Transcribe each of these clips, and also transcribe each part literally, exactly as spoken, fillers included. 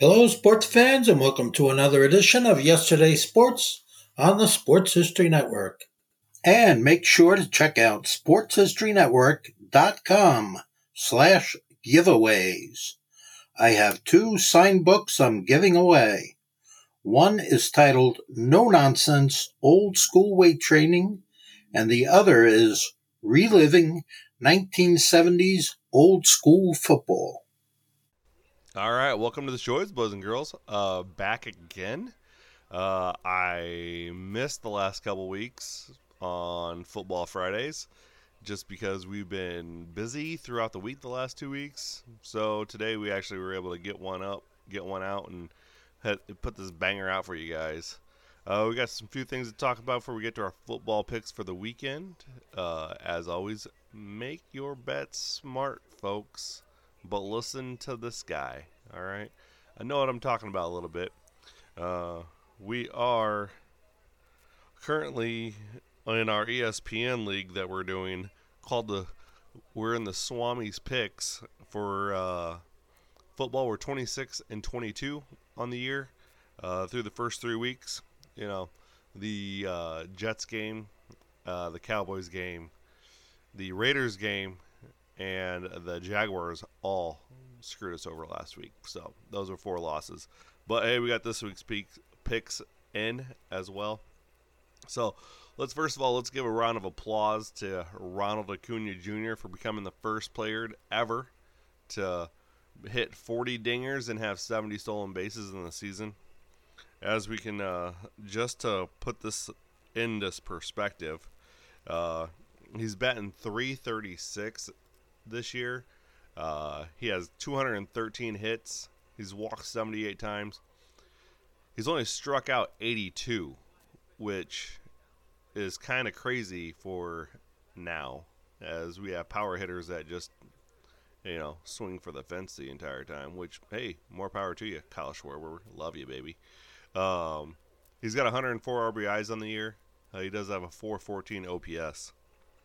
Hello, sports fans, and welcome to another edition of Yesterday's Sports on the Sports History Network. And make sure to check out sportshistorynetwork.com slash giveaways. I have two signed books I'm giving away. One is titled No Nonsense Old School Weight Training, and the other is Reliving nineteen seventies Old School Football. All right, welcome to the shows, boys and girls. Uh, back again. Uh, I missed the last couple weeks on Football Fridays just because we've been busy throughout the week the last two weeks. So today we actually were able to get one up, get one out, and had, put this banger out for you guys. Uh, we got some few things to talk about before we get to our football picks for the weekend. Uh, as always, make your bets smart, folks. But listen to this guy, all right? I know what I'm talking about a little bit. Uh, we are currently in our E S P N league that we're doing called the, we're in the Swami's picks for uh, football. We're twenty-six and twenty-two on the year uh, through the first three weeks. You know, the uh, Jets game, uh, the Cowboys game, the Raiders game, and the Jaguars all screwed us over last week. So those are four losses. But hey, we got this week's picks in as well. So let's first of all, let's give a round of applause to Ronald Acuna Junior for becoming the first player ever to hit forty dingers and have seventy stolen bases in the season. As we can, uh, just to put this in this perspective, uh, he's batting three thirty-six this year. Uh, he has two hundred thirteen hits. He's walked seventy-eight times. He's only struck out eighty-two, which is kind of crazy for now, as we have power hitters that just, you know, swing for the fence the entire time, which, hey, more power to you, Kyle Schwarber. Love you, baby. Um, he's got one hundred four R B Is on the year. Uh, he does have a four fourteen O P S.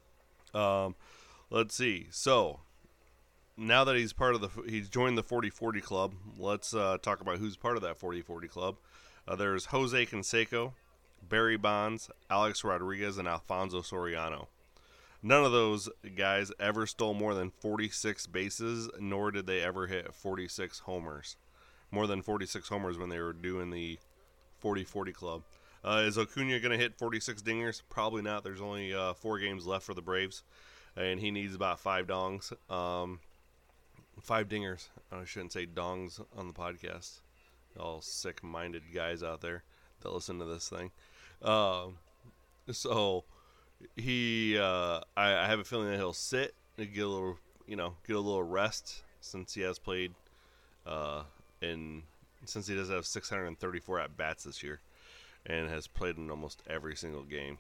Um, let's see. So, now that he's part of the, he's joined the forty forty club, let's uh, talk about who's part of that forty forty club. Uh, there's Jose Canseco, Barry Bonds, Alex Rodriguez, and Alfonso Soriano. None of those guys ever stole more than forty-six bases, nor did they ever hit forty-six homers. More than forty-six homers when they were doing the forty forty club. Uh, is Acuna going to hit forty-six dingers? Probably not. There's only uh, four games left for the Braves, and he needs about five dongs. Um, five dingers. I shouldn't say dongs on the podcast. All sick-minded guys out there that listen to this thing. Uh, so he, uh, I, I have a feeling that he'll sit and get a little, you know, get a little rest since he has played, uh, in since he does have six hundred thirty-four at bats this year, and has played in almost every single game.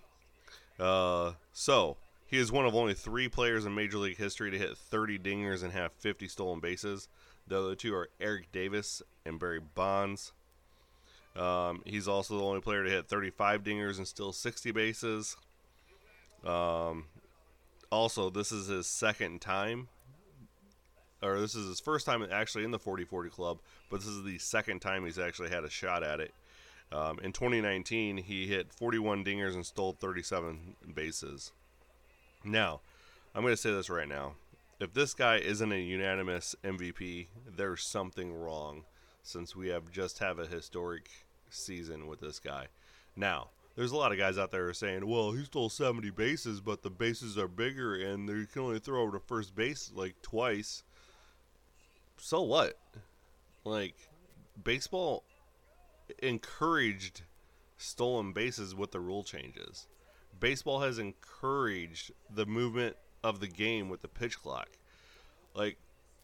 Uh, so he is one of only three players in Major League history to hit thirty dingers and have fifty stolen bases. The other two are Eric Davis and Barry Bonds. Um, he's also the only player to hit thirty-five dingers and steal sixty bases. Um, also, this is his second time, or this is his first time actually in the forty forty club, but this is the second time he's actually had a shot at it. Um, in twenty nineteen, he hit forty-one dingers and stole thirty-seven bases. Now, I'm going to say this right now. If this guy isn't a unanimous M V P, there's something wrong, since we have just have a historic season with this guy. Now, there's a lot of guys out there who are saying, well, he stole seventy bases, but the bases are bigger, and they can only throw over to first base like twice. So what? Like, baseball encouraged stolen bases with the rule changes. Baseball has encouraged the movement of the game with the pitch clock. Like,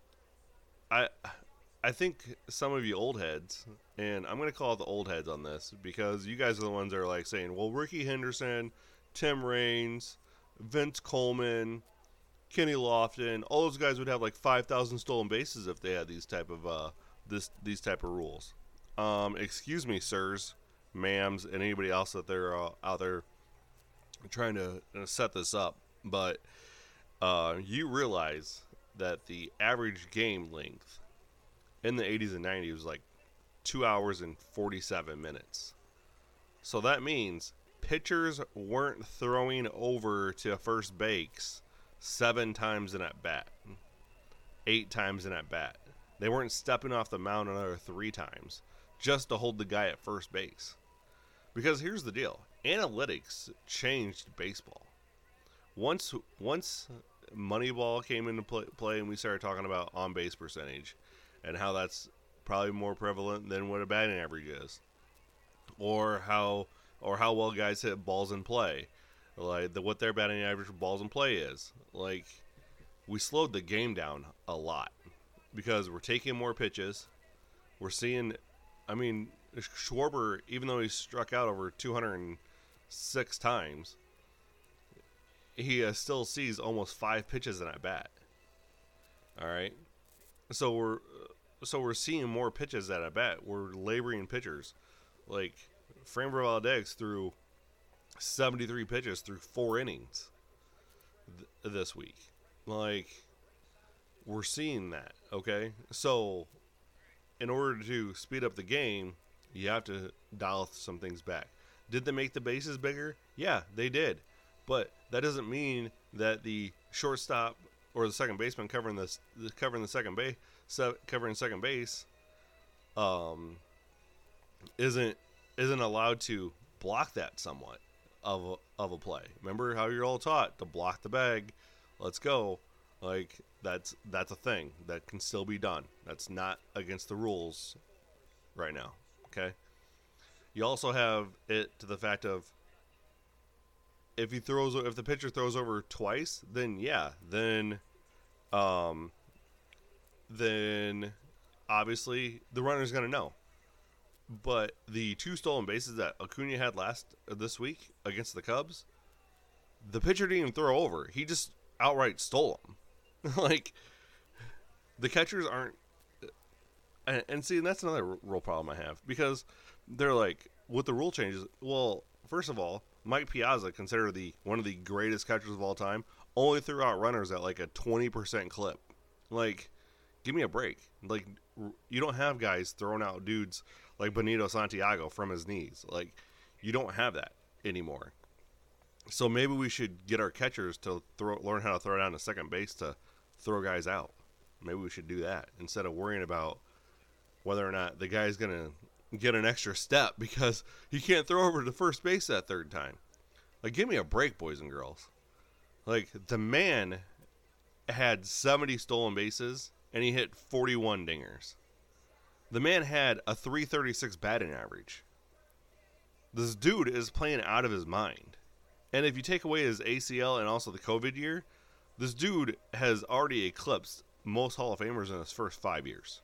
I I think some of you old heads, and I'm going to call it the old heads on this, because you guys are the ones that are like saying, well, Ricky Henderson, Tim Raines, Vince Coleman, Kenny Lofton, all those guys would have like five thousand stolen bases if they had these type of uh this these type of rules. Um, excuse me, sirs, ma'ams, and anybody else that they're uh, out there trying to uh, set this up, but uh, you realize that the average game length in the eighties and nineties was like two hours and forty-seven minutes. So that means pitchers weren't throwing over to first base seven times in at bat, eight times in at bat. They weren't stepping off the mound another three times just to hold the guy at first base. Because here's the deal. Analytics changed baseball. Once once Moneyball came into play, play and we started talking about on-base percentage and how that's probably more prevalent than what a batting average is. Or how or how well guys hit balls in play. Like the, what their batting average for balls in play is. Like, we slowed the game down a lot because we're taking more pitches. We're seeing, I mean, Schwarber, even though he struck out over two hundred six times, he uh, still sees almost five pitches in at bat. All right, so we're so we're seeing more pitches at at bat. We're laboring pitchers. Like Framber Valdez threw seventy-three pitches through four innings th- this week. Like, we're seeing that. Okay, so in order to speed up the game, you have to dial some things back. Did they make the bases bigger? Yeah, they did. But that doesn't mean that the shortstop or the second baseman covering the covering the second base covering second base um isn't isn't allowed to block that somewhat of a, of a play. Remember how you're all taught to block the bag. Let's go. Like, that's that's a thing that can still be done. That's not against the rules right now. Okay. You also have it to the fact of if he throws, if the pitcher throws over twice, then yeah, then, um, then obviously the runner's gonna know. But the two stolen bases that Acuna had last uh, this week against the Cubs, the pitcher didn't even throw over. He just outright stole them. Like, the catchers aren't, and, and see, and that's another real problem I have because they're like, with the rule changes. Well, first of all, Mike Piazza, considered the one of the greatest catchers of all time, only threw out runners at like a twenty percent clip. Like, give me a break. Like, you don't have guys throwing out dudes like Benito Santiago from his knees. Like, you don't have that anymore. So maybe we should get our catchers to throw, learn how to throw down to second base to throw guys out. Maybe we should do that instead of worrying about whether or not the guy's going to get an extra step because he can't throw over to first base that third time. Like, give me a break, boys and girls. Like, the man had seventy stolen bases and he hit forty-one dingers. The man had a three thirty-six batting average. This dude is playing out of his mind. And if you take away his A C L and also the COVID year, this dude has already eclipsed most Hall of Famers in his first five years.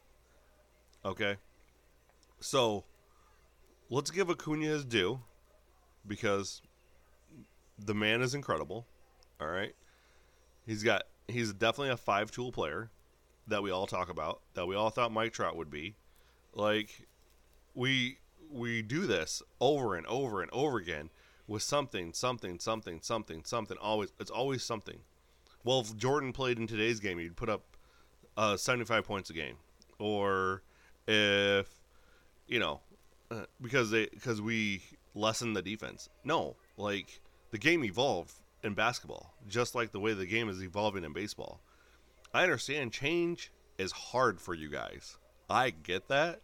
Okay? So, let's give Acuna his due, because the man is incredible. All right, he's got he's definitely a five-tool player that we all talk about, that we all thought Mike Trout would be. Like, we we do this over and over and over again with something, something, something, something, something. Always, it's always something. Well, if Jordan played in today's game, he'd put up uh, seventy-five points a game, or if you know, uh, because they because we lessen the defense. No, like, the game evolved in basketball, just like the way the game is evolving in baseball. I understand change is hard for you guys. I get that,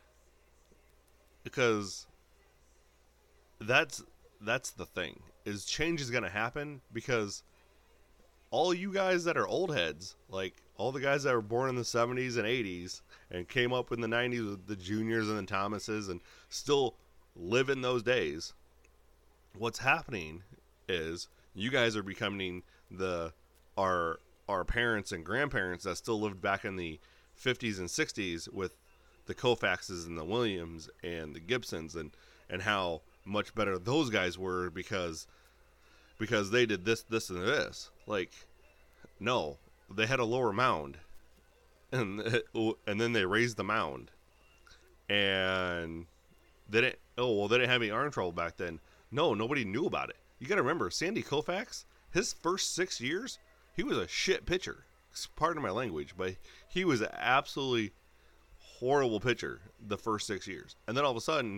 because that's that's the thing, is change is going to happen because all you guys that are old heads, like all the guys that were born in the seventies and eighties and came up in the nineties with the Juniors and the Thomases and still live in those days, what's happening is you guys are becoming the our our parents and grandparents that still lived back in the fifties and sixties with the Koufaxes and the Williams and the Gibsons, and, and how much better those guys were because because they did this, this, and this. Like, no, they had a lower mound, and and then they raised the mound, and they didn't. Oh well, they didn't have any arm trouble back then. No, nobody knew about it. You got to remember, Sandy Koufax, his first six years, he was a shit pitcher. Pardon my language, but he was absolutely horrible pitcher the first six years, and then all of a sudden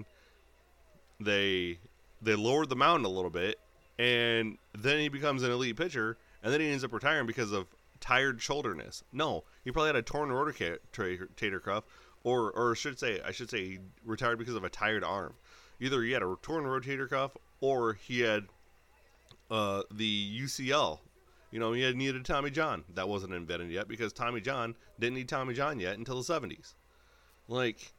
they they lowered the mound a little bit, and then he becomes an elite pitcher, and then he ends up retiring because of tired shoulderness. No, he probably had a torn rotator cuff, or or should say I should say he retired because of a tired arm. Either he had a torn rotator cuff, or he had uh, the U C L. You know, he had needed Tommy John. That wasn't invented yet because Tommy John didn't need Tommy John yet until the seventies. Like,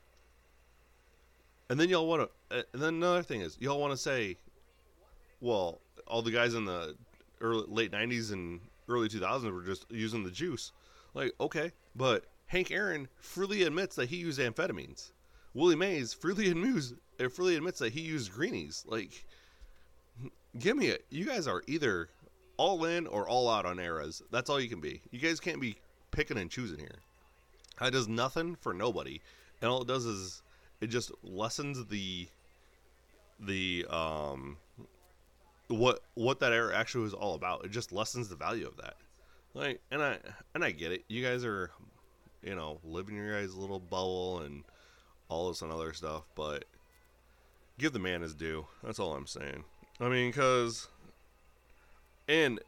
and then y'all want to, and then another thing is, y'all want to say, well, all the guys in the early, late nineties and early two thousands were just using the juice. Like, okay, but Hank Aaron freely admits that he used amphetamines. Willie Mays freely admits, freely admits that he used greenies. Like, give me it. You guys are either all in or all out on eras. That's all you can be. You guys can't be picking and choosing here. That does nothing for nobody, and all it does is it just lessens the the um what what that era actually was all about. It just lessens the value of that. Like, and I and I get it. You guys are, you know, living your guys' little bubble and all this and other stuff, but give the man his due. That's all I'm saying. I mean, because and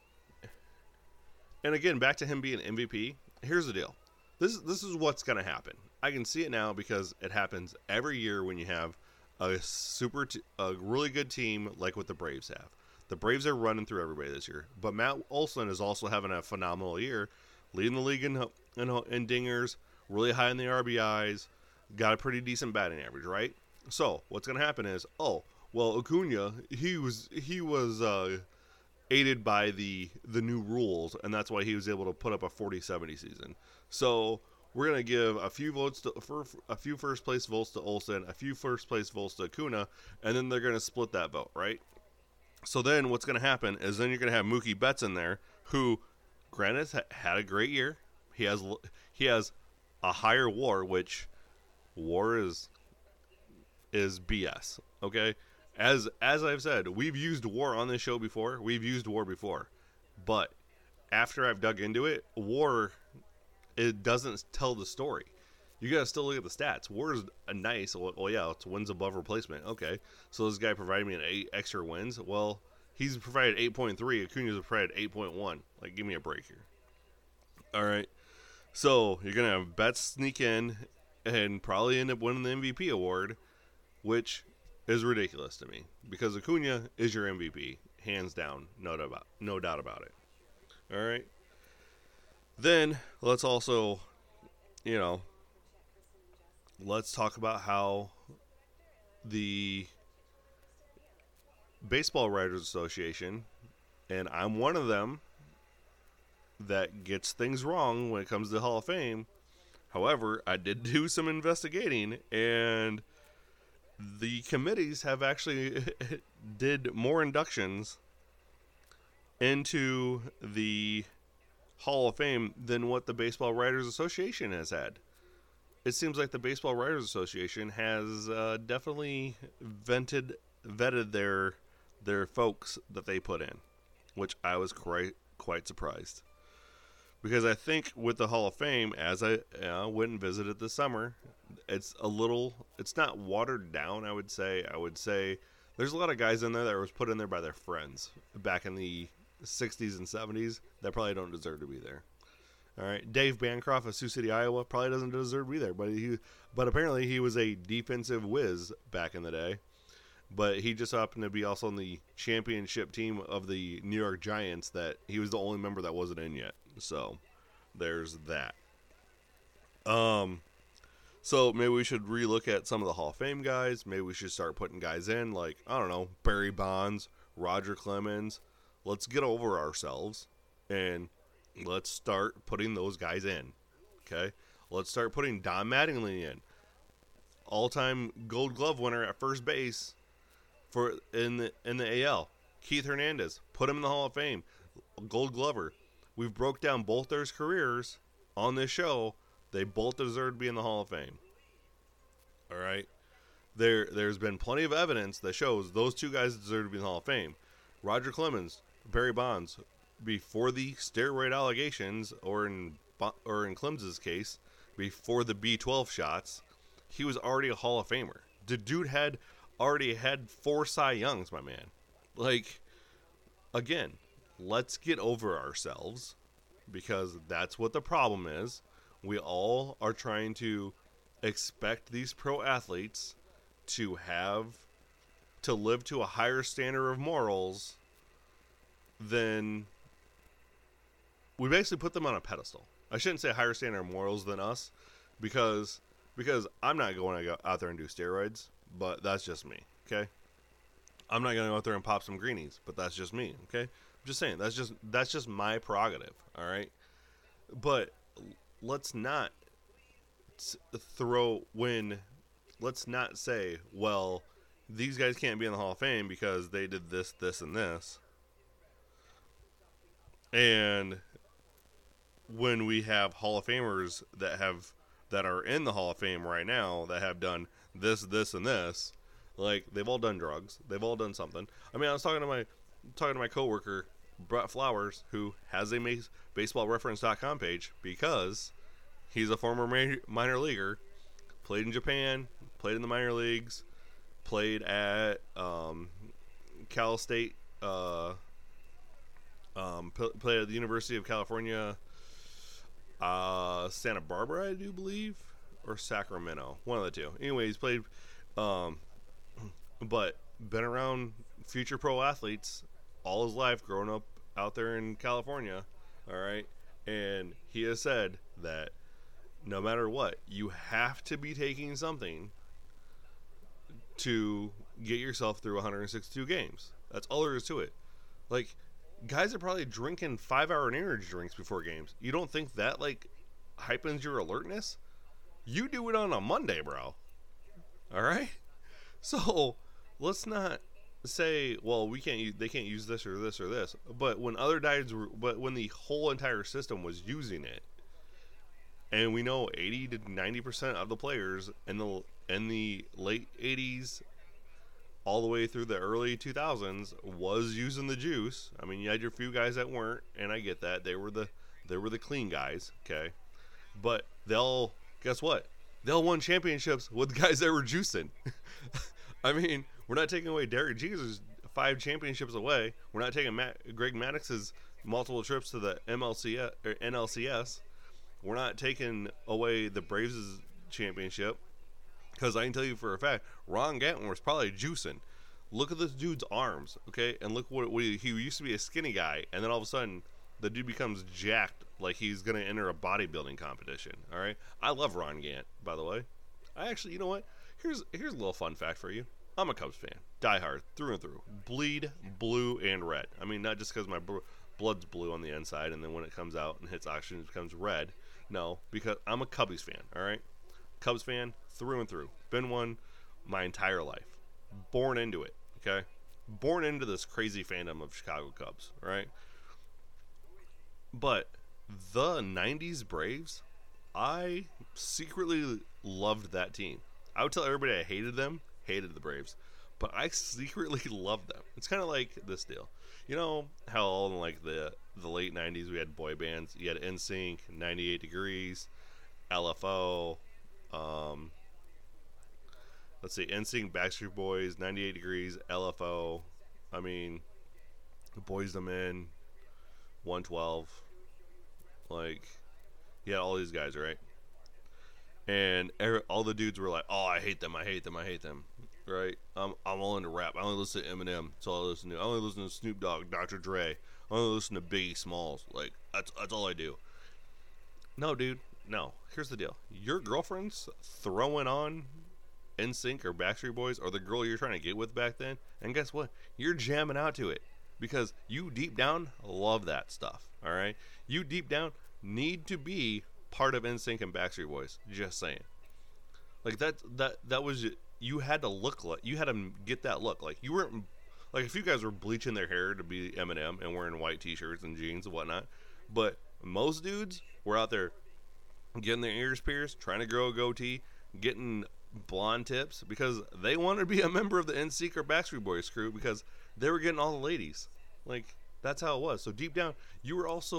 and again, back to him being M V P. Here's the deal. This this is what's gonna happen. I can see it now because it happens every year when you have a super, t- a really good team like what the Braves have. The Braves are running through everybody this year, but Matt Olson is also having a phenomenal year, leading the league in in, in dingers, really high in the R B Is, got a pretty decent batting average, right? So what's gonna happen is, oh well, Acuna he was he was uh, aided by the the new rules, and that's why he was able to put up a forty seventy season. So we're gonna give a few votes to for a few first place votes to Olsen, a few first place votes to Acuna, and then they're gonna split that vote, right? So then what's gonna happen is then you're gonna have Mookie Betts in there, who, granted, had a great year. He has he has a higher WAR, which WAR is is B S. Okay, as as I've said, we've used WAR on this show before. We've used WAR before, but after I've dug into it, WAR, it doesn't tell the story. You gotta still look at the stats. WAR is a nice, well, yeah, it's wins above replacement. Okay, so this guy provided me an eight extra wins. Well, he's provided eight point three. Acuna's provided eight point one. Like, give me a break here. All right, so you're gonna have Betts sneak in and probably end up winning the M V P award, which is ridiculous to me because Acuna is your M V P, hands down, no doubt about, no doubt about it. All right. Then let's also, you know, let's talk about how the Baseball Writers Association, and I'm one of them that gets things wrong when it comes to the Hall of Fame. However, I did do some investigating, and the committees have actually did more inductions into the Hall of Fame than what the Baseball Writers Association has had. It seems like the Baseball Writers Association has uh, definitely vented, vetted their their folks that they put in, which I was quite quite surprised. Because I think with the Hall of Fame, as I uh, went and visited this summer, it's a little, it's not watered down, I would say. I would say there's a lot of guys in there that was put in there by their friends back in the sixties and seventies that probably don't deserve to be there. All right, Dave Bancroft of Sioux City, Iowa, probably doesn't deserve to be there, but he, but apparently he was a defensive whiz back in the day. But he just happened to be also on the championship team of the New York Giants that he was the only member that wasn't in yet. So there's that. Um, so maybe we should relook at some of the Hall of Fame guys. Maybe we should start putting guys in like, I don't know, Barry Bonds, Roger Clemens. Let's get over ourselves and let's start putting those guys in. Okay? Let's start putting Don Mattingly in. All-time Gold Glove winner at first base for in the in the A L. Keith Hernandez, put him in the Hall of Fame. Gold Glover. We've broke down both their careers on this show. They both deserve to be in the Hall of Fame. All right? There there's been plenty of evidence that shows those two guys deserve to be in the Hall of Fame. Roger Clemens, Barry Bonds, before the steroid allegations, or in or in Clemens' case, before the B twelve shots, he was already a Hall of Famer. The dude had already had four Cy Youngs, my man. Like, again, let's get over ourselves, because that's what the problem is. We all are trying to expect these pro athletes to have, to live to a higher standard of morals than, we basically put them on a pedestal. I shouldn't say higher standard of morals than us, because because I'm not going to go out there and do steroids, but that's just me, okay? I'm not going to go out there and pop some greenies, but that's just me, okay? I'm just saying, that's just that's just my prerogative, all right? But let's not throw when let's not say, well, these guys can't be in the Hall of Fame because they did this, this, and this. And when we have Hall of Famers that have that are in the Hall of Fame right now that have done this, this, and this, like, they've all done drugs, they've all done something. I mean, I was talking to my talking to my coworker Brett Flowers, who has a baseball reference dot com page because he's a former ma- minor leaguer, played in Japan, played in the minor leagues, played at um, Cal State, uh, um, p- played at the University of California, uh, Santa Barbara, I do believe, or Sacramento, one of the two. Anyway, he's played, um, but been around future pro athletes all his life, growing up out there in California, all right? And he has said that no matter what, you have to be taking something to get yourself through one hundred sixty-two games. That's all there is to it. Like, guys are probably drinking five-hour energy drinks before games. You don't think that, like, hypens your alertness? You do it on a Monday, bro. All right? So, let's not say, well, we can't use, they can't use this or this or this. But when other guys were, but when the whole entire system was using it, and we know eighty to ninety percent of the players in the in the late eighties all the way through the early two thousands was using the juice. I mean, you had your few guys that weren't, and I get that. They were the they were the clean guys, okay? But they'll, guess what? They'll won championships with guys that were juicing. I mean, we're not taking away Derek Jeter's five championships away. We're not taking Matt, Greg Maddox's multiple trips to the M L C S or N L C S. We're not taking away the Braves' championship, because I can tell you for a fact, Ron Gatton was probably juicing. Look at this dude's arms, okay? And look what, what he, he used to be a skinny guy, and then all of a sudden, the dude becomes jacked like he's going to enter a bodybuilding competition, all right? I love Ron Gant, by the way. I actually, you know what? Here's here's a little fun fact for you. I'm a Cubs fan. Die hard, through and through. Bleed blue and red. I mean, not just because my br- blood's blue on the inside, and then when it comes out and hits oxygen, it becomes red. No, because I'm a Cubbies fan, all right? Cubs fan through and through. Been one my entire life. Born into it, okay? Born into this crazy fandom of Chicago Cubs, right? But the nineties Braves, I secretly loved that team. I would tell everybody I hated them, hated the Braves, but I secretly loved them. It's kind of like this deal. You know how in like the the late nineties we had boy bands? You had N Sync, ninety-eight degrees, L F O, um, let's see, N Sync, Backstreet Boys, ninety-eight degrees, L F O, I mean, Boyz two Men, one twelve, like, you had all these guys, right? And every, all the dudes were like, oh, I hate them, I hate them, I hate them, right? I'm, I'm all into rap. I only listen to Eminem. That's all I listen to. I only listen to Snoop Dogg, Doctor Dre. I only listen to Biggie Smalls. Like, that's, that's all I do. No, dude, no. Here's the deal. Your girlfriend's throwing on N Sync or Backstreet Boys or the girl you're trying to get with back then, and guess what? You're jamming out to it because you deep down love that stuff, all right? You deep down need to be part of N Sync and Backstreet Boys. Just saying. Like, that that that was, you had to look like, you had to get that look. Like, you weren't, like, if you guys were bleaching their hair to be Eminem and wearing white t-shirts and jeans and whatnot, but most dudes were out there getting their ears pierced, trying to grow a goatee, getting blonde tips because they wanted to be a member of the N Sync or Backstreet Boys crew because they were getting all the ladies. Like, that's how it was. So deep down, you were also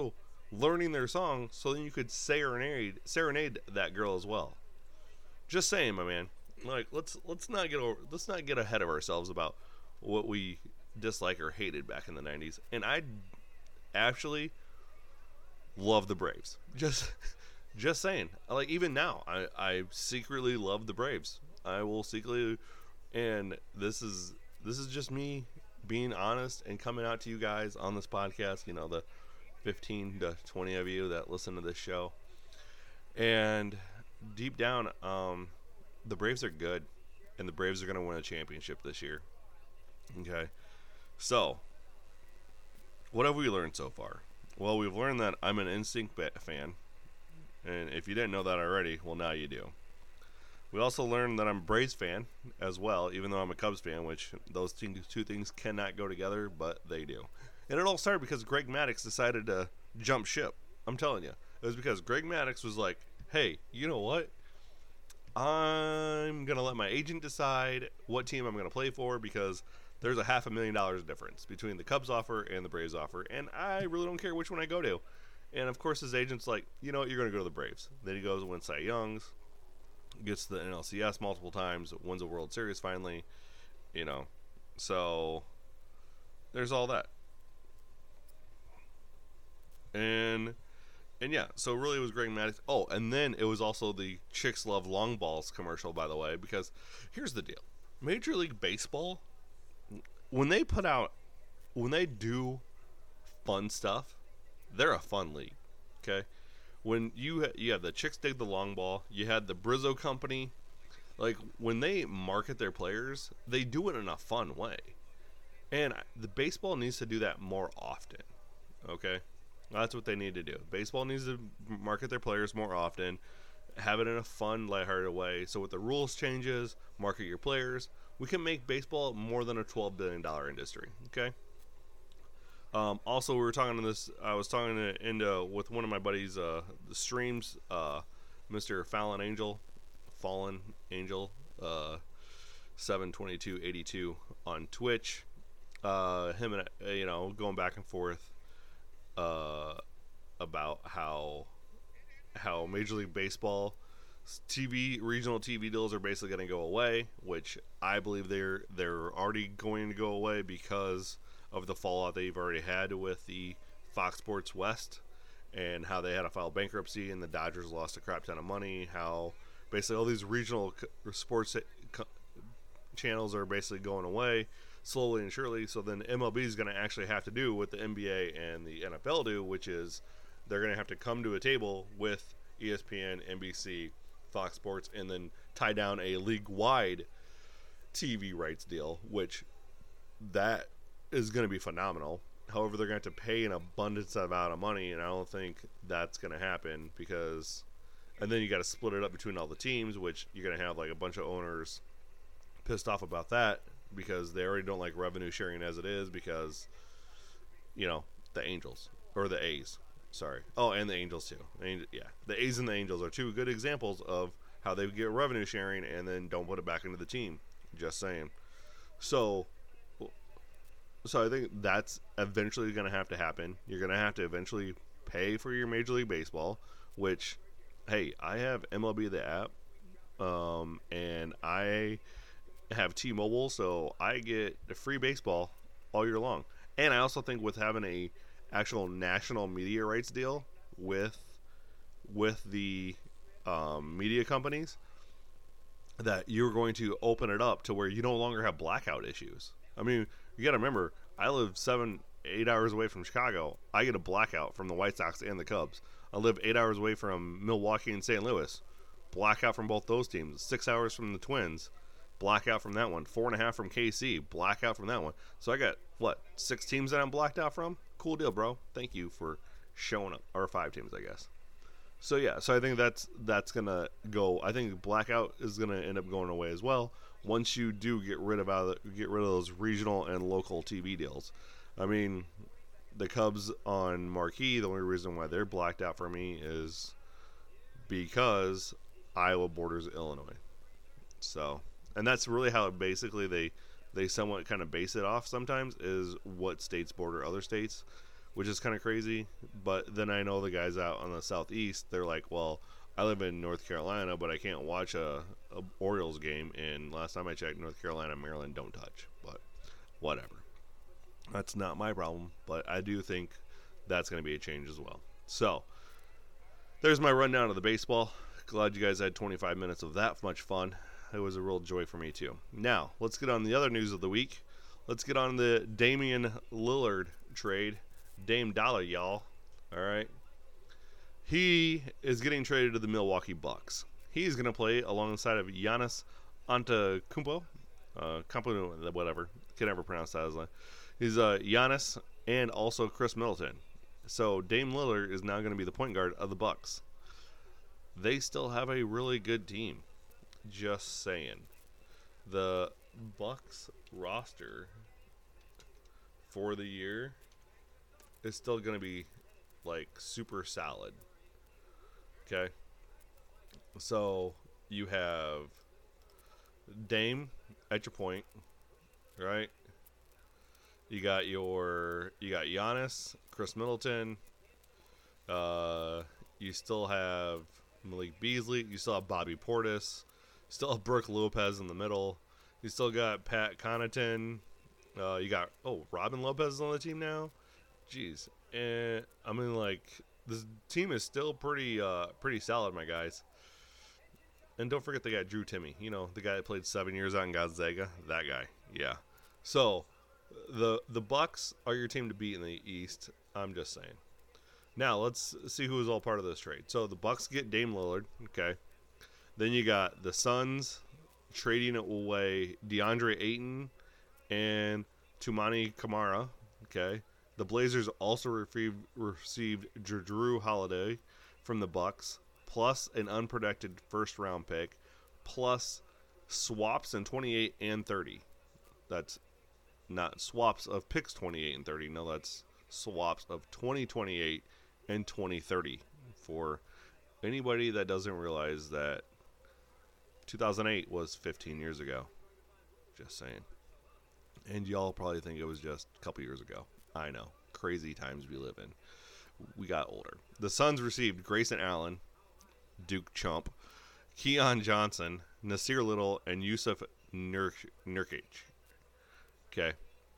learning their song so then you could serenade serenade that girl as well. Just saying, my man. Like, let's let's not get over, let's not get ahead of ourselves about what we disliked or hated back in the nineties. And I actually love the Braves. Just just saying. Like, even now, I, I secretly love the Braves. I will secretly, and this is this is just me being honest and coming out to you guys on this podcast, you know, the fifteen to twenty of you that listen to this show. And deep down, um, the Braves are good, and the Braves are going to win a championship this year. Okay, so what have we learned so far? Well, we've learned that I'm an N Sync fan, and if you didn't know that already, well, now you do. We also learned that I'm a Braves fan as well, even though I'm a Cubs fan, which those two things cannot go together, but they do. And it all started because Greg Maddux decided to jump ship. I'm telling you. It was because Greg Maddux was like, hey, you know what? I'm going to let my agent decide what team I'm going to play for because there's a half a million dollars difference between the Cubs offer and the Braves offer, and I really don't care which one I go to. And, of course, his agent's like, you know what, you're going to go to the Braves. Then he goes and wins Cy Youngs, gets to the N L C S multiple times, wins a World Series finally, you know. So there's all that. And, and yeah, so really it was Greg Maddux. Oh, and then it was also the Chicks Love Long Balls commercial, by the way, because here's the deal. Major League Baseball, when they put out, when they do fun stuff, they're a fun league, okay? When you ha- you have the Chicks Dig the Long Ball, you had the Brizzo Company, like, when they market their players, they do it in a fun way. And the baseball needs to do that more often, okay? That's what they need to do. Baseball needs to market their players more often, have it in a fun, lighthearted way. So with the rules changes, market your players, we can make baseball more than a twelve billion dollars industry, okay? Um, also, we were talking to this, I was talking to, into with one of my buddies, uh, the streams, uh, Mister Fallen Angel, Fallen Angel, uh, seven twenty-two eighty-two on Twitch. Uh, him and, uh, you know, going back and forth, uh, about how, how Major League Baseball T V, regional T V deals are basically going to go away, which I believe they're, they're already going to go away because of the fallout they've already had with the Fox Sports West and how they had to file bankruptcy and the Dodgers lost a crap ton of money, how basically all these regional sports channels are basically going away slowly and surely. So then M L B is going to actually have to do what the N B A and the N F L do, which is they're going to have to come to a table with E S P N, N B C, Fox Sports, and then tie down a league-wide T V rights deal, which that is going to be phenomenal. However, they're going to have to pay an abundance amount of money, and I don't think that's going to happen because, and then you got to split it up between all the teams, which you're going to have like a bunch of owners pissed off about that because they already don't like revenue sharing as it is because, you know, the Angels or the A's, sorry. Oh, and the Angels too. And, yeah, the A's and the Angels are two good examples of how they get revenue sharing and then don't put it back into the team. Just saying. So. So I think that's eventually going to have to happen. You're going to have to eventually pay for your Major League Baseball, which, hey, I have M L B the app, um, and I have T-Mobile, so I get a free baseball all year long. And I also think with having a actual national media rights deal with with the um, media companies, that you're going to open it up to where you no longer have blackout issues. I mean, you got to remember, I live seven, eight hours away from Chicago. I get a blackout from the White Sox and the Cubs. I live eight hours away from Milwaukee and Saint Louis. Blackout from both those teams. Six hours from the Twins. Blackout from that one. Four and a half from K C. Blackout from that one. So I got, what, six teams that I'm blacked out from? Cool deal, bro. Thank you for showing up. Or five teams, I guess. So, yeah. So I think that's that's going to go. I think blackout is going to end up going away as well. Once you do get rid of out get rid of those regional and local T V deals. I mean, the Cubs on Marquee, the only reason why they're blacked out for me is because Iowa borders Illinois. So, and that's really how basically they they somewhat kind of base it off sometimes is what states border other states. which is kind of crazy. But then I know the guys out on the Southeast, they're like, well, I live in North Carolina, but I can't watch a, a Orioles game. And last time I checked, North Carolina and Maryland don't touch. But whatever. That's not my problem. But I do think that's going to be a change as well. So there's my rundown of the baseball. Glad you guys had twenty-five minutes of that much fun. It was a real joy for me too. Now, let's get on the other news of the week. Let's get on the Damian Lillard trade. Dame Dollar, y'all. All right. He is getting traded to the Milwaukee Bucks. He's going to play alongside of Giannis Antetokounmpo. Uh, Compo, whatever. Can never pronounce that as a. He's uh, Giannis and also Chris Middleton. So Dame Lillard is now going to be the point guard of the Bucks. They still have a really good team. Just saying. The Bucks roster for the year is still going to be like super solid. Okay. So you have Dame at your point, right? You got your you got Giannis, Chris Middleton. Uh, you still have Malik Beasley. You still have Bobby Portis. You still have Brook Lopez in the middle. You still got Pat Connaughton. Uh, you got oh Robin Lopez is on the team now. Jeez, and I mean like this team is still pretty uh pretty solid, my guys. And don't forget they got Drew Timme. You know, the guy that played seven years out in Gonzaga. That guy. Yeah. So the the Bucks are your team to beat in the East. I'm just saying. Now let's see who is all part of this trade. So the Bucks get Dame Lillard. Okay. Then you got the Suns trading away DeAndre Ayton and Toumani Camara. Okay. The Blazers also received received Jrue Holiday from the Bucks, plus an unprotected first round pick, plus swaps in twenty-eight and thirty. That's not swaps of picks twenty-eight and thirty. No, that's swaps of twenty twenty-eight and twenty thirty. For anybody that doesn't realize that two thousand eight was fifteen years ago. Just saying. And y'all probably think it was just a couple years ago. I know. Crazy times we live in. We got older. The Suns received Grayson Allen, Duke Chump, Keon Johnson, Nasir Little, and Yusuf Nur- Nurkic. Okay.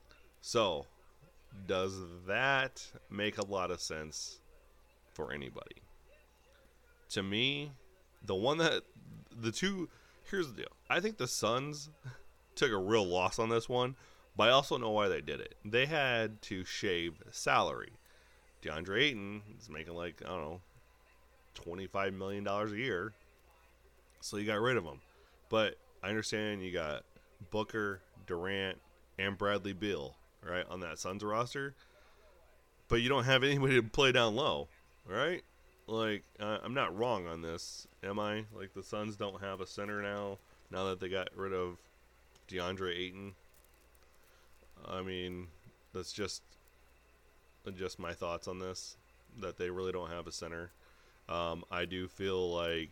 So, does that make a lot of sense for anybody? To me, the one that, the two, here's the deal. I think the Suns took a real loss on this one, but I also know why they did it. They had to shave salary. DeAndre Ayton is making like, I don't know, twenty-five million dollars a year. So you got rid of him. But I understand you got Booker, Durant, and Bradley Beal, right, on that Suns roster. But you don't have anybody to play down low, right? Like, uh, I'm not wrong on this, am I? Like, the Suns don't have a center now, now that they got rid of DeAndre Ayton. I mean, that's just just my thoughts on this, that they really don't have a center. Um, I do feel like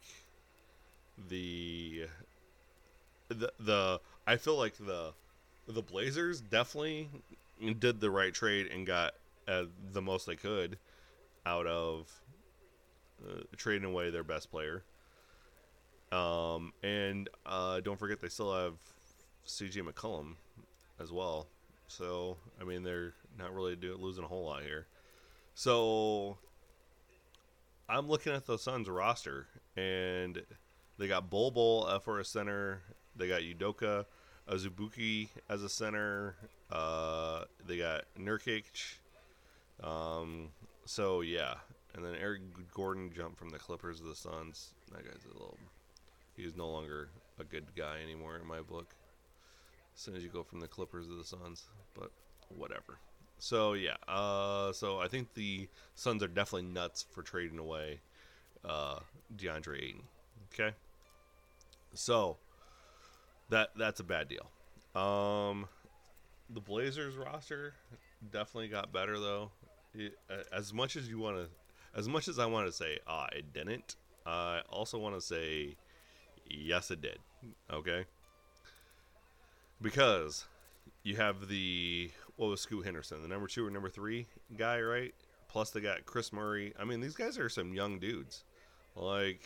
the the the I feel like the the Blazers definitely did the right trade and got uh, the most they could out of uh, trading away their best player. Um, and uh, don't forget they still have C J McCollum as well. So, I mean, they're not really do, losing a whole lot here. So, I'm looking at the Suns roster, and they got Bol Bol uh, for a center. They got Udoka Azubuike as a center. Uh, they got Nurkic. Um, so, yeah. And then Eric Gordon jumped from the Clippers to the Suns. That guy's a little... He's no longer a good guy anymore in my book. As soon as you go from the Clippers to the Suns, but whatever. So yeah, uh, so I think the Suns are definitely nuts for trading away uh, DeAndre Ayton. Okay, so that that's a bad deal. Um, the Blazers roster definitely got better though. It, as much as you want to, as much as I want to say, ah, it didn't. I also want to say, yes, it did. Okay. Because you have the, what was Scoot Henderson, the number two or number three guy, right? Plus they got Chris Murray. I mean, these guys are some young dudes. Like,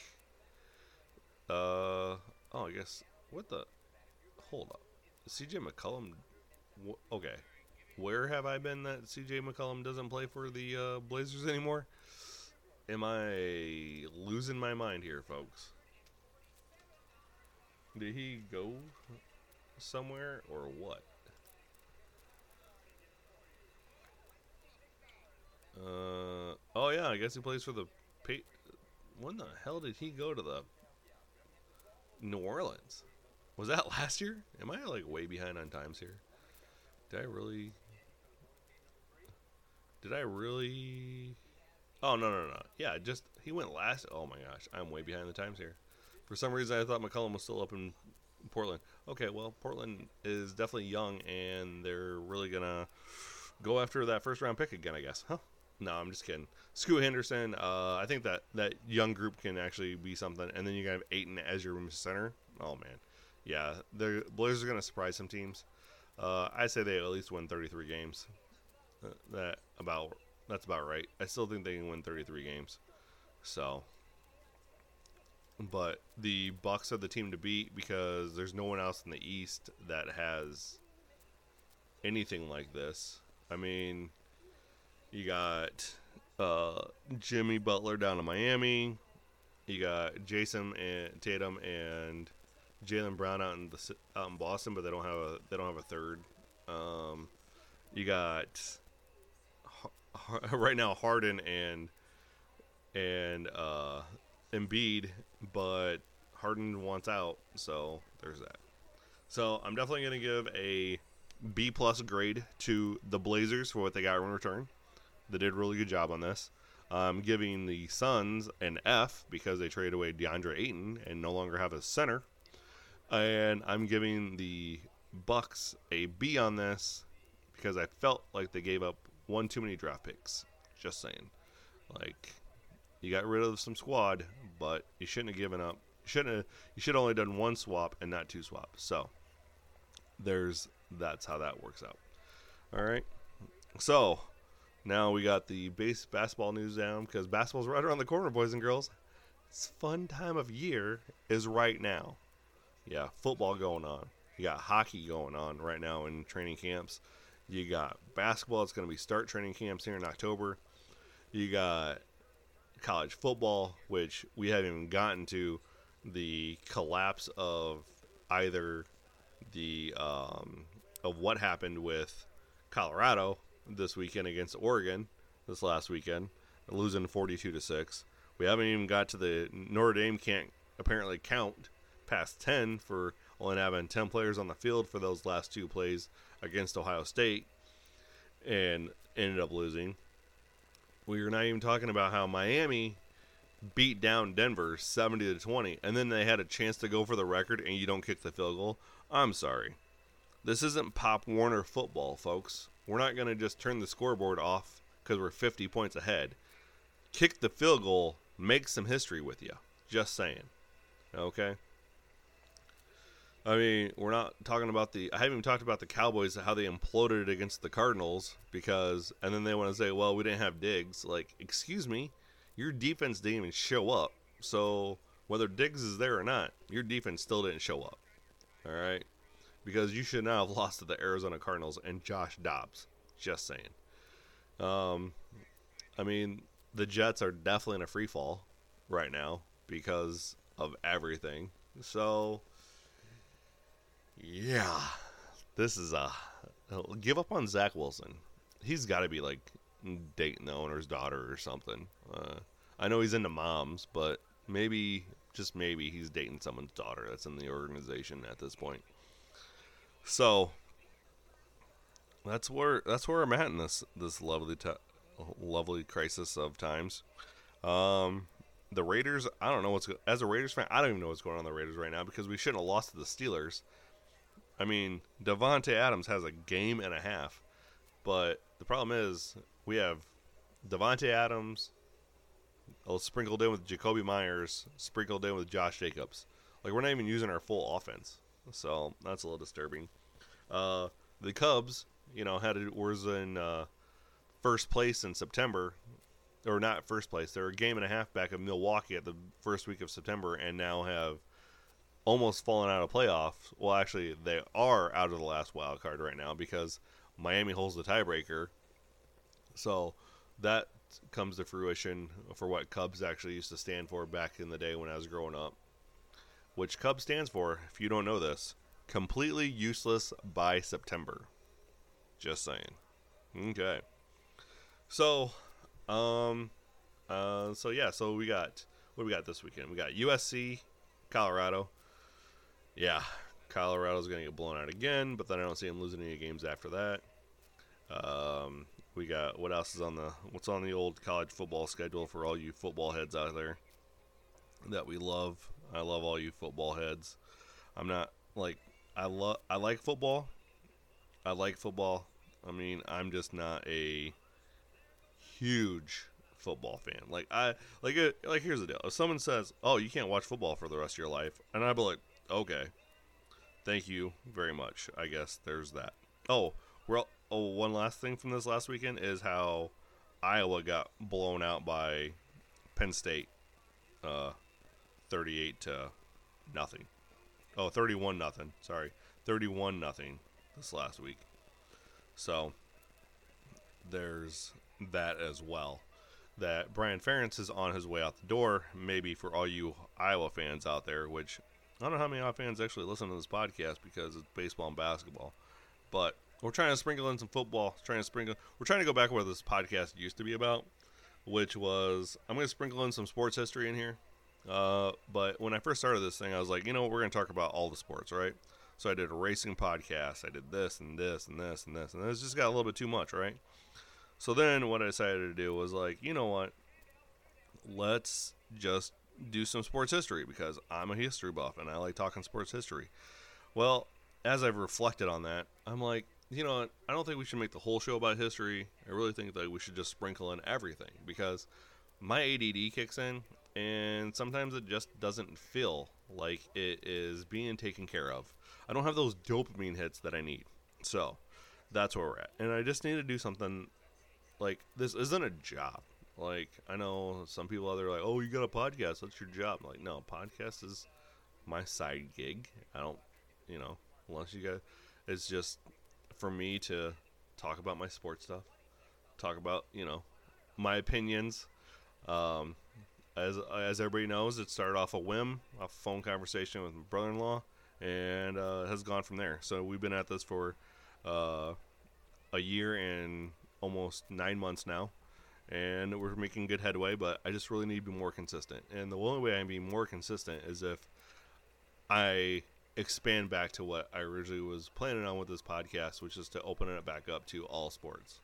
uh, oh, I guess, what the, hold up. C J McCollum, wh- okay. Where have I been that C J McCollum doesn't play for the uh, Blazers anymore? Am I losing my mind here, folks? Did he go somewhere or what? Uh, oh yeah, I guess he plays for the. Pa- when the hell did he go to the New Orleans? Was that last year? Am I like way behind on times here? Did I really? Did I really? Oh no no no! Yeah, just he went last. Oh my gosh, I'm way behind the times here. For some reason, I thought McCollum was still up in Portland. Okay, well, Portland is definitely young, and they're really gonna go after that first round pick again, I guess. Huh? No, I'm just kidding. Scoot Henderson, uh, I think that that young group can actually be something. And then you have Ayton as your center. Oh man, yeah, the Blazers are gonna surprise some teams. Uh, I say they at least win thirty-three games. Uh, that about that's about right. I still think they can win thirty-three games. So, but the Bucks are the team to beat because there's no one else in the East that has anything like this. I mean, you got uh, Jimmy Butler down in Miami. You got Jason and Tatum and Jaylen Brown out in the out in Boston, but they don't have a they don't have a third. Um, you got right now Harden and and uh, Embiid, but Harden wants out, so there's that. So I'm definitely going to give a B plus grade to the Blazers for what they got in return. They did a really good job on this. I'm giving the Suns an F because they traded away DeAndre Ayton and no longer have a center. And I'm giving the Bucks a B on this because I felt like they gave up one too many draft picks. Just saying. Like, you got rid of some squad, but you shouldn't have given up. You shouldn't have, you should have only done one swap and not two swaps. So, there's that's how that works out. All right. So, now we got the base basketball news down because basketball's right around the corner, boys and girls. It's fun time of year is right now. Yeah, football going on. You got hockey going on right now in training camps. You got basketball. It's going to be start training camps here in October. You got college football, which we haven't even gotten to the collapse of either the um, of what happened with Colorado this weekend against Oregon this last weekend, losing forty-two to six. We haven't even got to the Notre Dame can't apparently count past ten for only having ten players on the field for those last two plays against Ohio State and ended up losing. We are not even talking about how Miami beat down Denver seventy to twenty, and then they had a chance to go for the record and you don't kick the field goal. I'm sorry. This isn't Pop Warner football, folks. We're not going to just turn the scoreboard off because we're fifty points ahead. Kick the field goal, make some history with you. Just saying. Okay? I mean, we're not talking about the... I haven't even talked about the Cowboys, how they imploded against the Cardinals because... And then they want to say, well, we didn't have Diggs. Like, excuse me, your defense didn't even show up. So, whether Diggs is there or not, your defense still didn't show up. All right? Because you should not have lost to the Arizona Cardinals and Josh Dobbs. Just saying. Um, I mean, the Jets are definitely in a free fall right now because of everything. So... Yeah, this is a give up on Zach Wilson. He's got to be like dating the owner's daughter or something. Uh, I know he's into moms, but maybe, just maybe, he's dating someone's daughter that's in the organization at this point. So that's where that's where I'm at in this this lovely t- lovely crisis of times. Um, the Raiders, I don't know what's go- as a Raiders fan, I don't even know what's going on in the Raiders right now because we shouldn't have lost to the Steelers. I mean, Davante Adams has a game and a half, but the problem is we have Davante Adams sprinkled in with Jacoby Myers, sprinkled in with Josh Jacobs. Like, we're not even using our full offense, so that's a little disturbing. Uh, the Cubs, you know, had it was in uh, first place in September, or not first place. They're a game and a half back of Milwaukee at the first week of September, and now have almost fallen out of playoffs. Well, actually, they are out of the last wild card right now because Miami holds the tiebreaker. So that comes to fruition for what Cubs actually used to stand for back in the day when I was growing up. Which Cubs stands for, if you don't know this, completely useless by September. Just saying. Okay. So, um, uh, so yeah, so we got, what do we got this weekend? We got U S C, Colorado. Yeah, Colorado's going to get blown out again, but then I don't see them losing any games after that. Um, we got, what else is on the, what's on the old college football schedule for all you football heads out there that we love? I love all you football heads. I'm not, like, I love, I like football. I like football. I mean, I'm just not a huge football fan. Like, I, like, it, like, here's the deal. If someone says, oh, you can't watch football for the rest of your life, and I'd be like, okay, thank you very much. I guess there's that. Oh, we're all, oh, one last thing from this last weekend is how Iowa got blown out by Penn State, uh, thirty-eight to nothing. Oh, thirty-one nothing. Sorry, thirty-one nothing this last week. So there's that as well. That Brian Ferentz is on his way out the door. Maybe for all you Iowa fans out there, which I don't know how many Iowa fans actually listen to this podcast because it's baseball and basketball. But we're trying to sprinkle in some football. Trying to sprinkle. We're trying to go back where this podcast used to be about, which was I'm going to sprinkle in some sports history in here. Uh, but when I first started this thing, I was like, you know what, we're going to talk about all the sports, right? So I did a racing podcast. I did this and this and this and this, and this just got a little bit too much, right? So then what I decided to do was like, you know what? Let's just do some sports history because I'm a history buff and I like talking sports history. Well, as I've reflected on that, I'm like, you know what? I don't think we should make the whole show about history. I really think that we should just sprinkle in everything because my A D D kicks in and sometimes it just doesn't feel like it is being taken care of. I don't have those dopamine hits that I need. So that's where we're at. And I just need to do something like this isn't a job. Like, I know some people out there are like, oh, you got a podcast. That's your job. I'm like, no, podcast is my side gig. I don't, you know, unless you guys, it's just for me to talk about my sports stuff, talk about, you know, my opinions. Um, as as everybody knows, it started off a whim, a phone conversation with my brother-in-law, and uh, has gone from there. So we've been at this for uh, a year and almost nine months now, and we're making good headway, but I just really need to be more consistent. And the only way I can be more consistent is if I expand back to what I originally was planning on with this podcast, which is to open it back up to all sports.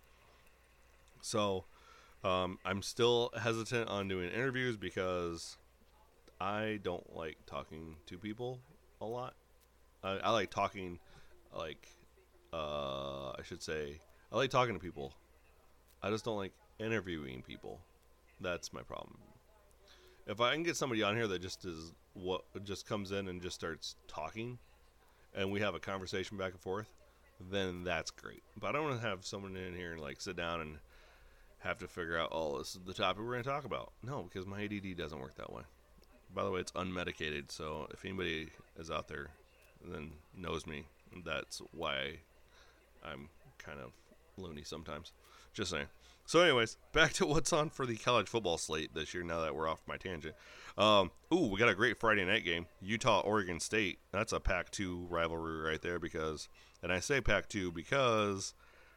So um, I'm still hesitant on doing interviews because I don't like talking to people a lot. I, I like talking, like, uh, I should say, I like talking to people. I just don't like interviewing people. That's my problem. If I can get somebody on here that just is what just comes in and just starts talking, and we have a conversation back and forth, then that's great. But I don't want to have someone in here and like sit down and have to figure out, oh, this is the topic we're going to talk about. No, because my A D D doesn't work that way. By the way, it's unmedicated, so if anybody is out there then knows me, that's why I'm kind of loony sometimes. Just saying. So anyways, back to what's on for the college football slate this year now that we're off my tangent. Um, ooh, we got a great Friday night game. Utah-Oregon State. That's a Pac two rivalry right there because, and I say Pac two because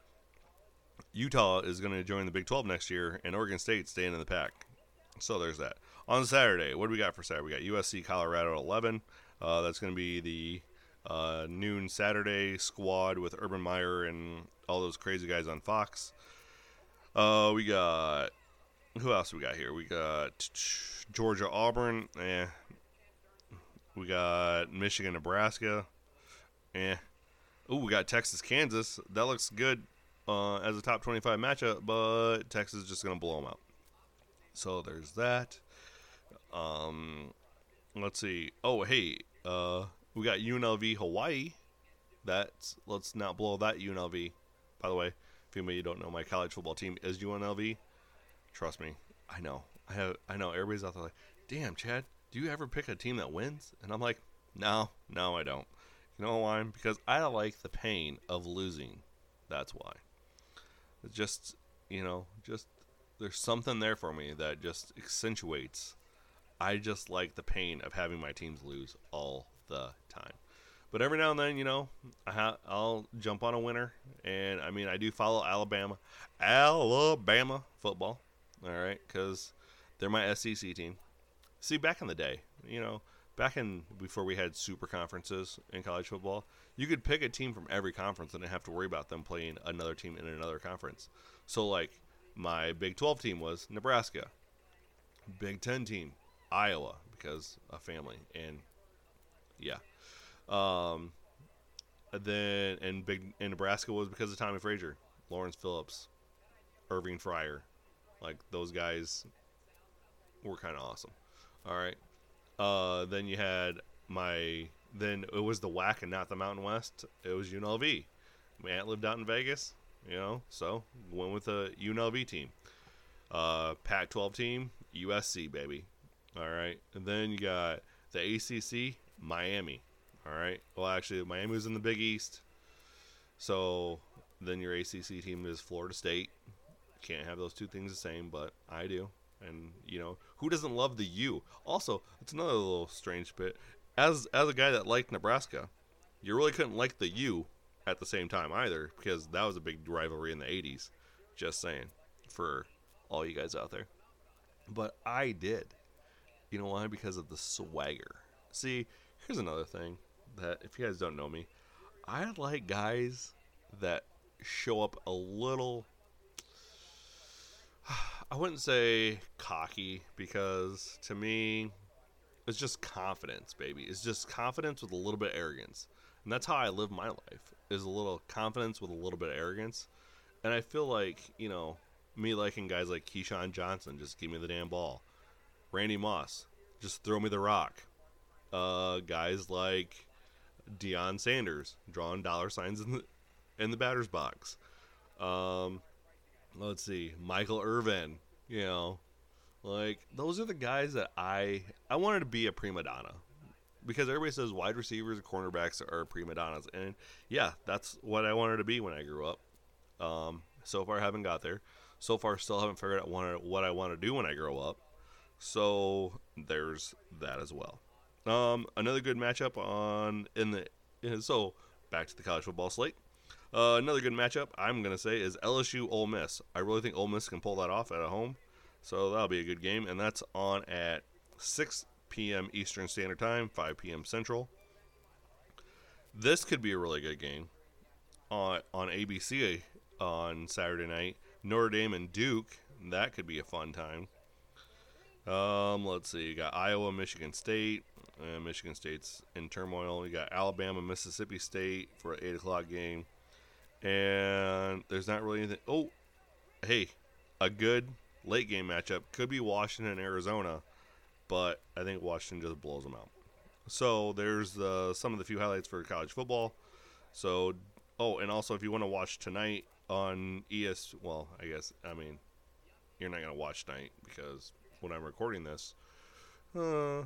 Utah is going to join the Big twelve next year and Oregon State's staying in the Pac. So there's that. On Saturday, what do we got for Saturday? We got U S C Colorado at eleven. Uh, that's going to be the uh, noon Saturday squad with Urban Meyer and all those crazy guys on Fox. Uh, we got, who else we got here? We got Georgia Auburn. Eh. We got Michigan Nebraska. Eh. Ooh, we got Texas Kansas. That looks good uh, as a top twenty-five matchup, but Texas is just going to blow them out. So there's that. Um, let's see. Oh, hey, uh, we got U N L V Hawaii. That's let's not blow that U N L V. By the way, if anybody you don't know, my college football team is U N L V. Trust me, I know. I have. I know everybody's out there like, damn, Chad, do you ever pick a team that wins? And I'm like, no, no, I don't. You know why? Because I like the pain of losing. That's why. It's just, you know, just there's something there for me that just accentuates. I just like the pain of having my teams lose all the time. But every now and then, you know, I ha- I'll jump on a winner. And, I mean, I do follow Alabama. Alabama football. All right, because they're my S E C team. See, back in the day, you know, back in before we had super conferences in college football, you could pick a team from every conference and didn't have to worry about them playing another team in another conference. So, like, my Big twelve team was Nebraska. Big ten team, Iowa, because of family. And, yeah. Um, and then, and big in Nebraska was because of Tommy Frazier, Lawrence Phillips, Irving Fryer. Like, those guys were kind of awesome. All right. Uh, then you had my, then it was the W A C and not the Mountain West. It was U N L V. My aunt lived out in Vegas, you know, so went with the U N L V team. Uh, Pac twelve team, U S C, baby. All right. And then you got the A C C, Miami. All right. Well, actually, Miami was in the Big East. So then your A C C team is Florida State. Can't have those two things the same, but I do. And, you know, who doesn't love the U? Also, it's another little strange bit. As as a guy that liked Nebraska, you really couldn't like the U at the same time either, because that was a big rivalry in the eighties. Just saying, for all you guys out there. But I did. You know why? Because of the swagger. See, here's another thing that, if you guys don't know me, I like guys that show up a little, I wouldn't say cocky, because to me, it's just confidence, baby. It's just confidence with a little bit of arrogance. And that's how I live my life, is a little confidence with a little bit of arrogance. And I feel like, you know, me liking guys like Keyshawn Johnson, just give me the damn ball. Randy Moss, just throw me the rock. Uh, guys like Deion Sanders, drawing dollar signs in the, in the batter's box. Um, let's see, Michael Irvin, you know, like, those are the guys that I, I wanted to be a prima donna. Because everybody says wide receivers and cornerbacks are prima donnas. And, yeah, that's what I wanted to be when I grew up. Um, so far, I haven't got there. So far, still haven't figured out what I want to do when I grow up. So, there's that as well. Um, another good matchup on, in the, so, back to the college football slate. Uh, another good matchup, I'm going to say, is L S U Ole Miss. I really think Ole Miss can pull that off at home. So, that'll be a good game. And that's on at six p.m. Eastern Standard Time, five p.m. Central. This could be a really good game on on A B C on Saturday night. Notre Dame and Duke, that could be a fun time. Um, let's see, you got Iowa, Michigan State. Uh, Michigan State's in turmoil. You got Alabama, Mississippi State for an eight o'clock game. And there's not really anything. Oh, hey, a good late game matchup could be Washington, Arizona. But I think Washington just blows them out. So there's uh, some of the few highlights for college football. So, oh, and also if you want to watch tonight on E S, well, I guess, I mean, you're not going to watch tonight because when I'm recording this, uh,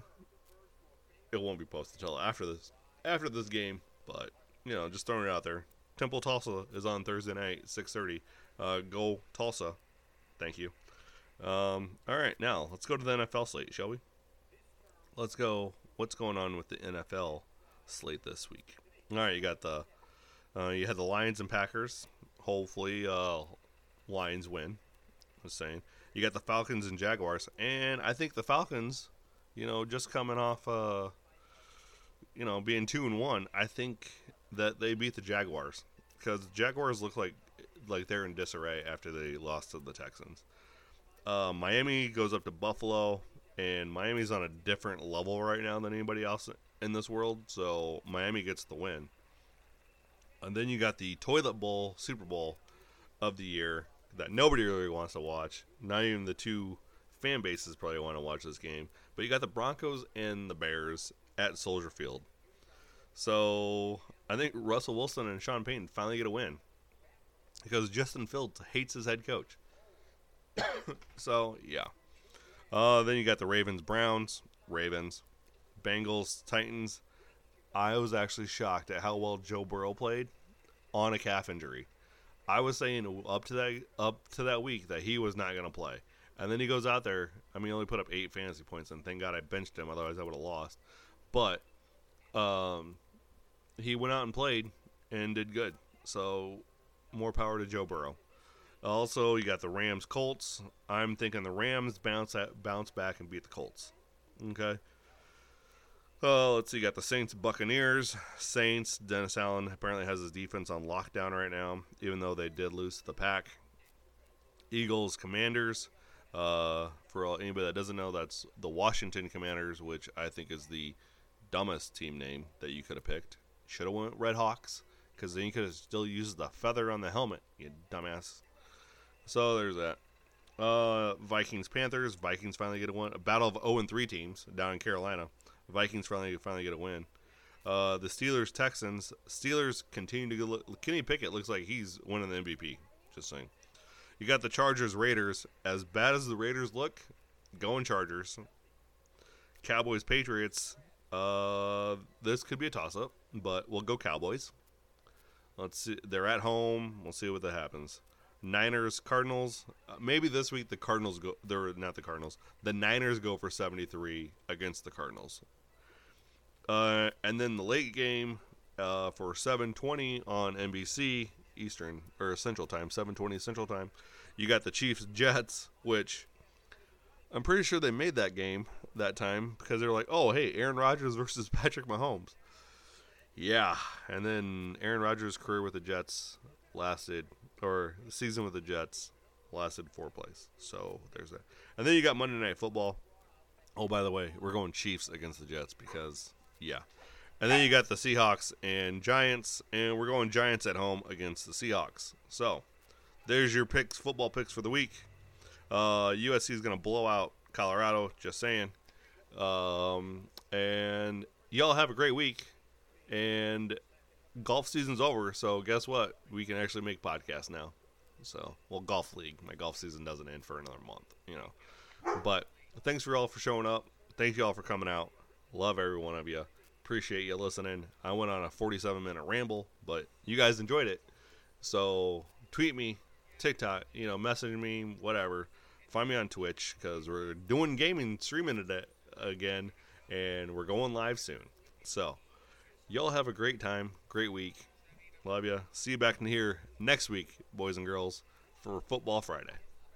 it won't be posted until after this, after this game. But, you know, just throwing it out there. Temple Tulsa is on Thursday night, six thirty. Uh, go Tulsa. Thank you. Um, all right, now let's go to the N F L slate, shall we? Let's go. What's going on with the N F L slate this week? All right, you got the uh, you had the Lions and Packers. Hopefully, uh, Lions win. I'm saying you got the Falcons and Jaguars, and I think the Falcons, you know, just coming off, uh, you know, being two and one, I think that they beat the Jaguars because the Jaguars look like like they're in disarray after they lost to the Texans. Uh, Miami goes up to Buffalo, and Miami's on a different level right now than anybody else in this world, so Miami gets the win. And then you got the Toilet Bowl, Super Bowl of the year that nobody really wants to watch. Not even the two fan bases probably want to watch this game. But you got the Broncos and the Bears at Soldier Field. So I think Russell Wilson and Sean Payton finally get a win because Justin Fields hates his head coach. So, yeah. Uh, then you got the Ravens, Browns, Ravens, Bengals, Titans. I was actually shocked at how well Joe Burrow played on a calf injury. I was saying up to that up to that week that he was not going to play. And then he goes out there. I mean, he only put up eight fantasy points, and thank God I benched him. Otherwise, I would have lost. But um, he went out and played and did good. So, more power to Joe Burrow. Also, you got the Rams, Colts. I'm thinking the Rams bounce at, bounce back and beat the Colts. Okay. Uh, let's see. You got the Saints, Buccaneers. Saints. Dennis Allen apparently has his defense on lockdown right now, even though they did lose to the Pack. Eagles, Commanders. Uh, for all, anybody that doesn't know, that's the Washington Commanders, which I think is the dumbest team name that you could have picked. Should have went Red Hawks, because then you could have still used the feather on the helmet, you dumbass. So there's that. Uh, Vikings, Panthers. Vikings finally get a win. A battle of oh and three teams down in Carolina. Vikings finally finally get a win. Uh, the Steelers, Texans. Steelers continue to look. Kenny Pickett looks like he's winning the M V P. Just saying. You got the Chargers, Raiders. As bad as the Raiders look, going Chargers. Cowboys, Patriots. Uh, this could be a toss-up, but we'll go Cowboys. Let's see. They're at home. We'll see what that happens. Niners, Cardinals. Uh, maybe this week the Cardinals go. They're not the Cardinals. The Niners go for seventy-three against the Cardinals. Uh, and then the late game uh, for seven twenty on N B C Eastern or Central Time, seven twenty Central Time. You got the Chiefs, Jets, which I'm pretty sure they made that game that time because they're like, oh hey, Aaron Rodgers versus Patrick Mahomes. Yeah, and then Aaron Rodgers' career with the Jets lasted. Or the season with the Jets lasted four plays. So there's that. And then you got Monday Night Football. Oh, by the way, we're going Chiefs against the Jets because, yeah. And then you got the Seahawks and Giants. And we're going Giants at home against the Seahawks. So there's your picks, football picks for the week. Uh, U S C is going to blow out Colorado. Just saying. Um, and y'all have a great week. And golf season's over, so guess what? We can actually make podcasts now. So, well, golf league. My golf season doesn't end for another month, you know. But thanks for all for showing up. Thank you all for coming out. Love every one of you. Appreciate you listening. I went on a forty-seven minute ramble, but you guys enjoyed it. So tweet me, TikTok, you know, message me, whatever. Find me on Twitch because we're doing gaming, streaming it again, and we're going live soon. So. Y'all have a great time, great week. Love ya. See you back in here next week, boys and girls, for Football Friday.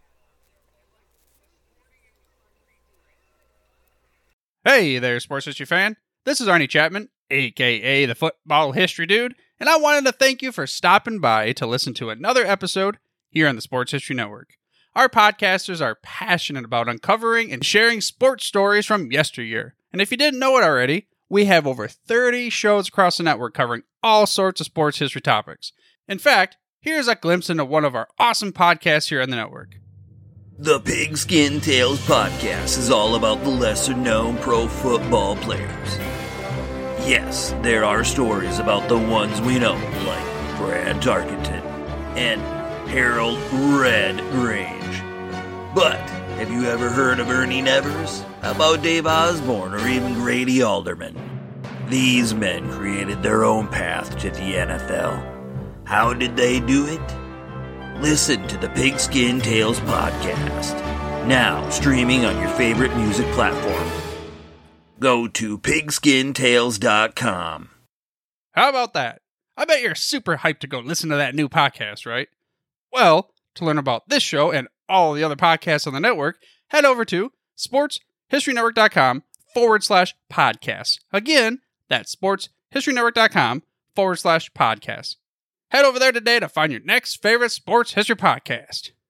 Hey there, sports history fan. This is Arnie Chapman, a k a the Football History Dude, and I wanted to thank you for stopping by to listen to another episode here on the Sports History Network. Our podcasters are passionate about uncovering and sharing sports stories from yesteryear. And if you didn't know it already, we have over thirty shows across the network covering all sorts of sports history topics. In fact, here's a glimpse into one of our awesome podcasts here on the network. The Pigskin Tales podcast is all about the lesser-known pro football players. Yes, there are stories about the ones we know, like Brad Tarkenton and Harold Red Grange. But have you ever heard of Ernie Nevers? How about Dave Osborne or even Grady Alderman? These men created their own path to the N F L. How did they do it? Listen to the Pigskin Tales podcast, now streaming on your favorite music platform. Go to pigskin tales dot com. How about that? I bet you're super hyped to go listen to that new podcast, right? Well, to learn about this show and all the other podcasts on the network, head over to sportshistorynetwork.com forward slash podcasts. Again, that's sportshistorynetwork.com forward slash podcasts. Head over there today to find your next favorite sports history podcast.